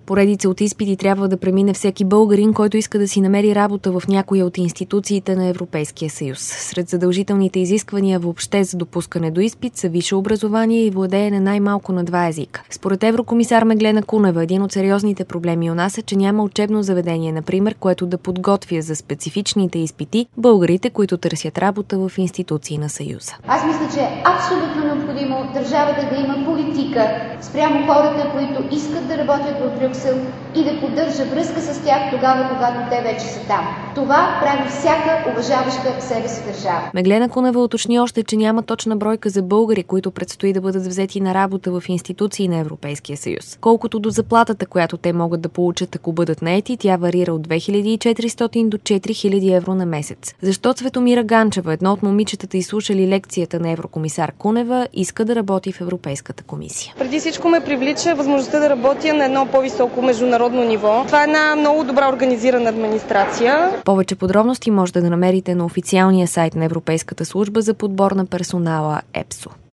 Поредица от изпити трябва да премине всеки българин, който иска да си намери работа в някоя от институциите на Европейския съюз. Сред задължителните изисквания въобще за допускане до изпит са висше образование и владеене най-малко на 2 езика. Според еврокомисар Меглена Кунева, един от сериозните проблеми у нас е, че няма учебно заведение, например, което да подготвя за специфичните изпити българите, които търсят работа в институции на Съюза. Аз мисля, че е абсолютно необходимо държавата да има политика спрямо хората, които искат да работят в Брюксел и да поддържа връзка с тях тогава, когато те вече са там. Това прави всяка уважаваща себе си държава. Меглена Кунева уточни още, че няма точна бройка за българи, които предстои да бъдат взети на работа в институции на Европейския съюз. Колкото до заплатата, която те могат да получат, ако бъдат наети, тя варира от 2400 до 4000 евро на месец. Защо Цветомира Ганчева, едно от момичетата, изслушали лекцията на еврокомисар Кунева, иска да работи в Европейската комисия? Преди всичко ме привлича възможността да работя на едно по-високо международно ниво. Това е една много добра организирана администрация. Повече подробности можете да намерите на официалния сайт на Европейската служба за подбор на персонала ЕПСО.